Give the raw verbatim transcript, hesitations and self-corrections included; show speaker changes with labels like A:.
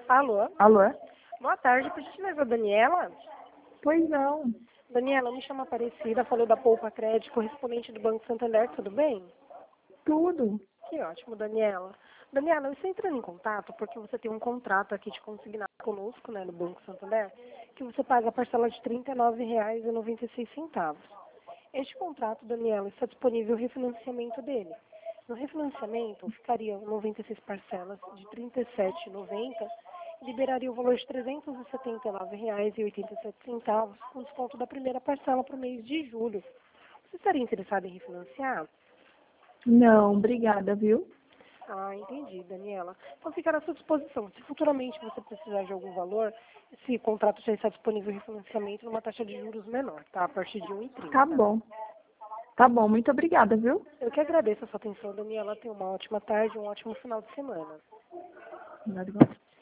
A: Alô?
B: Alô?
A: Boa tarde, por gentileza, Daniela?
B: Pois não.
A: Daniela, eu me chamo Aparecida, falou da Poupa Crédito, correspondente do Banco Santander, tudo bem?
B: Tudo.
A: Que ótimo, Daniela. Daniela, eu estou entrando em contato porque você tem um contrato aqui de consignado conosco, né, no Banco Santander, que você paga a parcela de trinta e nove reais e noventa e seis centavos. Este contrato, Daniela, está disponível o refinanciamento dele. No refinanciamento, ficariam noventa e seis parcelas de trinta e sete reais e noventa centavos e liberaria o valor de trezentos e setenta e nove reais e oitenta e sete centavos com desconto da primeira parcela para o mês de julho. Você estaria interessado em refinanciar?
B: Não, obrigada, viu?
A: Ah, entendi, Daniela. Então fica à sua disposição. Se futuramente você precisar de algum valor, esse contrato já está disponível em refinanciamento numa taxa de juros menor, tá? A partir de um vírgula trinta.
B: Tá bom. Tá bom, muito obrigada, viu?
A: Eu que agradeço a sua atenção, Daniela. Tenha uma ótima tarde, um ótimo final de semana.
B: Obrigada.